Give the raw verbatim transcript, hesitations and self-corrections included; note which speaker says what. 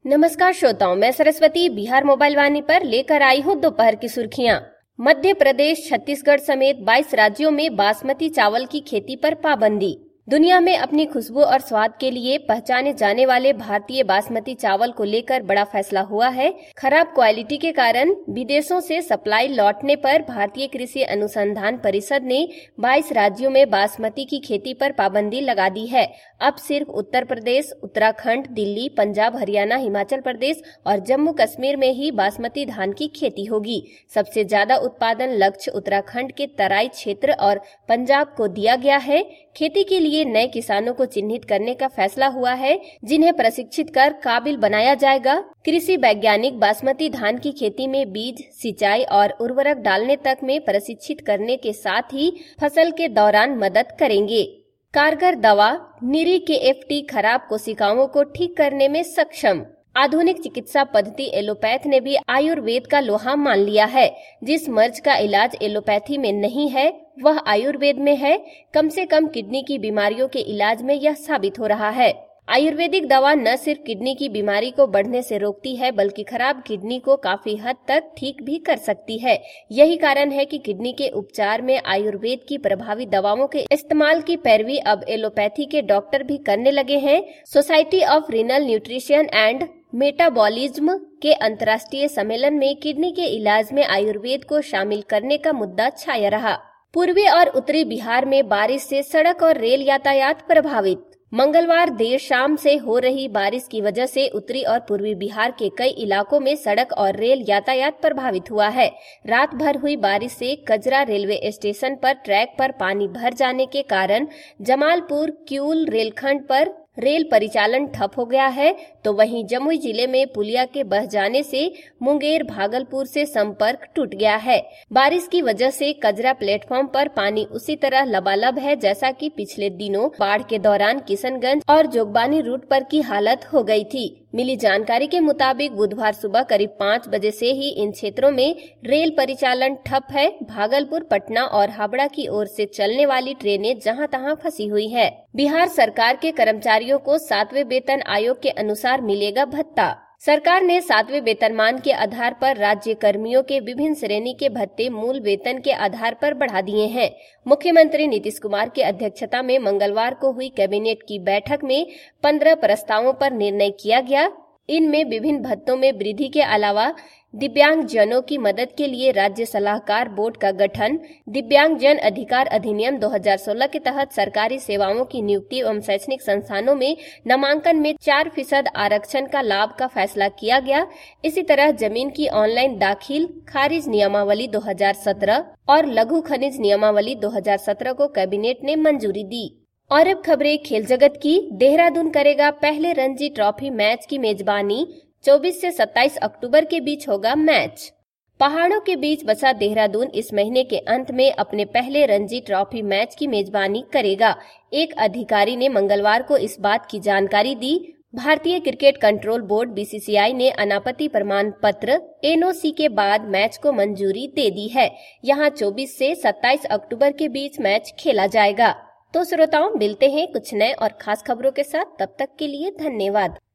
Speaker 1: नमस्कार श्रोताओं, मैं सरस्वती बिहार मोबाइल वाणी पर लेकर आई हूँ दोपहर की सुर्खियां। मध्य प्रदेश, छत्तीसगढ़ समेत बाईस राज्यों में बासमती चावल की खेती पर पाबंदी। दुनिया में अपनी खुशबू और स्वाद के लिए पहचाने जाने वाले भारतीय बासमती चावल को लेकर बड़ा फैसला हुआ है। खराब क्वालिटी के कारण विदेशों से सप्लाई लौटने पर भारतीय कृषि अनुसंधान परिषद ने बाईस राज्यों में बासमती की खेती पर पाबंदी लगा दी है। अब सिर्फ उत्तर प्रदेश, उत्तराखंड, दिल्ली, पंजाब, हरियाणा, हिमाचल प्रदेश और जम्मू कश्मीर में ही बासमती धान की खेती होगी। सबसे ज्यादा उत्पादन लक्ष्य उत्तराखंड के तराई क्षेत्र और पंजाब को दिया गया है। खेती के लिए नए किसानों को चिन्हित करने का फैसला हुआ है, जिन्हें प्रशिक्षित कर काबिल बनाया जाएगा। कृषि वैज्ञानिक बासमती धान की खेती में बीज, सिंचाई और उर्वरक डालने तक में प्रशिक्षित करने के साथ ही फसल के दौरान मदद करेंगे। कारगर दवा निरी के एफ टी खराब कोशिकाओं को ठीक करने में सक्षम। आधुनिक चिकित्सा पद्धति एलोपैथ ने भी आयुर्वेद का लोहा मान लिया है। जिस मर्ज का इलाज एलोपैथी में नहीं है, वह आयुर्वेद में है। कम से कम किडनी की बीमारियों के इलाज में यह साबित हो रहा है। आयुर्वेदिक दवा न सिर्फ किडनी की बीमारी को बढ़ने से रोकती है, बल्कि खराब किडनी को काफी हद तक ठीक भी कर सकती है। यही कारण है कि किडनी के उपचार में आयुर्वेद की प्रभावी दवाओं के इस्तेमाल की पैरवी अब एलोपैथी के डॉक्टर भी करने लगे हैं। Society of renal nutrition and metabolism के अंतर्राष्ट्रीय सम्मेलन में किडनी के इलाज में आयुर्वेद को शामिल करने का मुद्दा छाया रहा। पूर्वी और उत्तरी बिहार में बारिश से सड़क और रेल यातायात प्रभावित। मंगलवार देर शाम से हो रही बारिश की वजह से उत्तरी और पूर्वी बिहार के कई इलाकों में सड़क और रेल यातायात प्रभावित हुआ है। रात भर हुई बारिश से कजरा रेलवे स्टेशन पर ट्रैक पर पानी भर जाने के कारण जमालपुर किऊल रेलखंड पर रेल परिचालन ठप हो गया है, तो वहीं जमुई जिले में पुलिया के बह जाने से मुंगेर भागलपुर से संपर्क टूट गया है। बारिश की वजह से कजरा प्लेटफॉर्म पर पानी उसी तरह लबालब है जैसा कि पिछले दिनों बाढ़ के दौरान किशनगंज और जोगबानी रूट पर की हालत हो गई थी। मिली जानकारी के मुताबिक बुधवार सुबह करीब पाँच बजे से ही इन क्षेत्रों में रेल परिचालन ठप है। भागलपुर, पटना और हावड़ा की ओर से चलने वाली ट्रेनें जहां तहां फंसी हुई है। बिहार सरकार के कर्मचारियों को सातवें वेतन आयोग के अनुसार मिलेगा भत्ता। सरकार ने सातवें वेतनमान के आधार पर राज्य कर्मियों के विभिन्न श्रेणी के भत्ते मूल वेतन के आधार पर बढ़ा दिए हैं। मुख्यमंत्री नीतीश कुमार की अध्यक्षता में मंगलवार को हुई कैबिनेट की बैठक में पंद्रह प्रस्तावों पर निर्णय किया गया। इनमें विभिन्न भत्तों में वृद्धि के अलावा दिव्यांग जनों की मदद के लिए राज्य सलाहकार बोर्ड का गठन, दिव्यांग जन अधिकार अधिनियम दो हज़ार सोलह के तहत सरकारी सेवाओं की नियुक्ति एवं शैक्षणिक संस्थानों में नामांकन में चार फीसद आरक्षण का लाभ का फैसला किया गया। इसी तरह जमीन की ऑनलाइन दाखिल खारिज नियमावली दो हज़ार सत्रह और लघु खनिज नियमावली दो हज़ार सत्रह को कैबिनेट ने मंजूरी दी। और अब खबरें खेल जगत की। देहरादून करेगा पहले रणजी ट्रॉफी मैच की मेजबानी। चौबीस से सत्ताईस अक्टूबर के बीच होगा मैच। पहाड़ों के बीच बसा देहरादून इस महीने के अंत में अपने पहले रणजी ट्रॉफी मैच की मेजबानी करेगा। एक अधिकारी ने मंगलवार को इस बात की जानकारी दी। भारतीय cricket control board B C C I ने अनापत्ति प्रमाण पत्र एन ओ सी के बाद मैच को मंजूरी दे दी है। यहाँ चौबीस से सत्ताईस अक्टूबर के बीच मैच खेला जाएगा। तो श्रोताओं, मिलते हैं कुछ नए और खास खबरों के साथ। तब तक के लिए धन्यवाद।